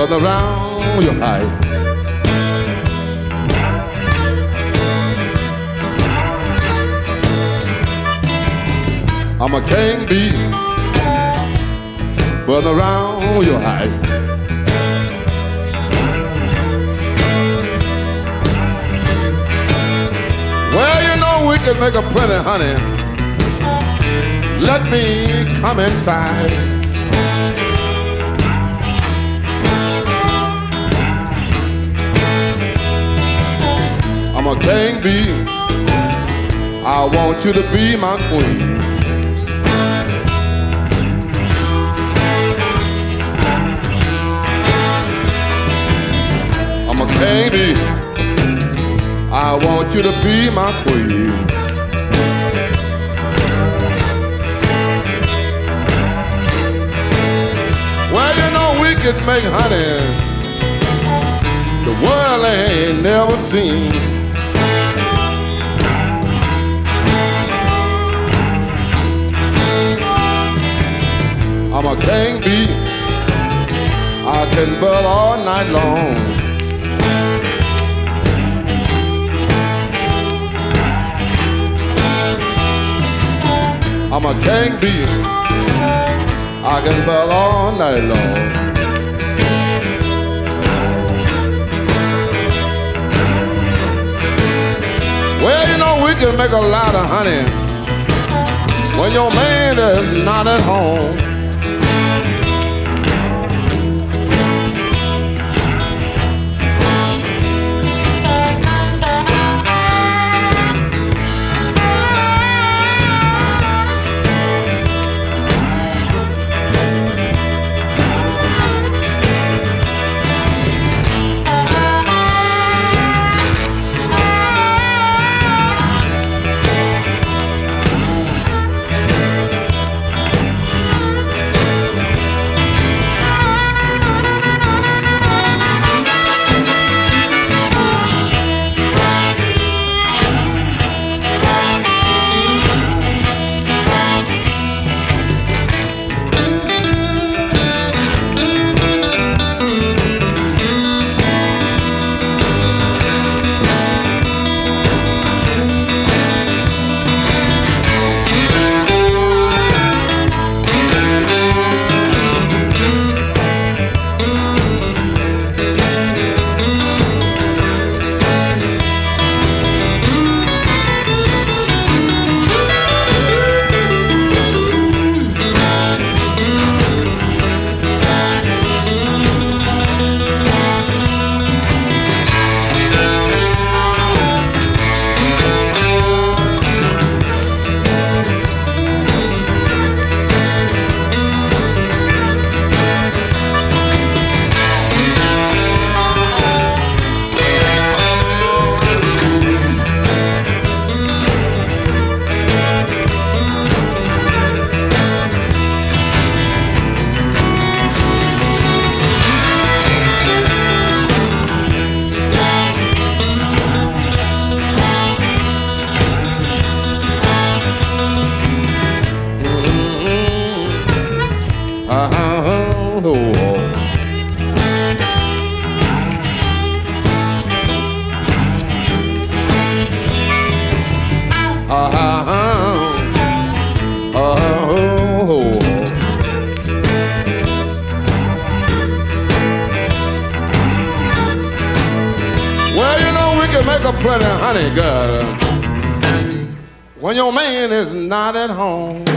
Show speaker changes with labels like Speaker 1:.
Speaker 1: but around your height. I'm a king bee, but around your height. Well, you know we can make a plenty, honey. Let me come inside. I'm a king bee. I want you to be my queen. I'm a king bee. I want you to be my queen. Well, you know we can make honey the world ain't never seen. I'm a king bee. I can buzz all night long. I'm a king bee. I can buzz all night long. Well, you know we can make a lot of honey when your man is not at home. Well, you know we can make a plenty honey, girl, when your man is not at home.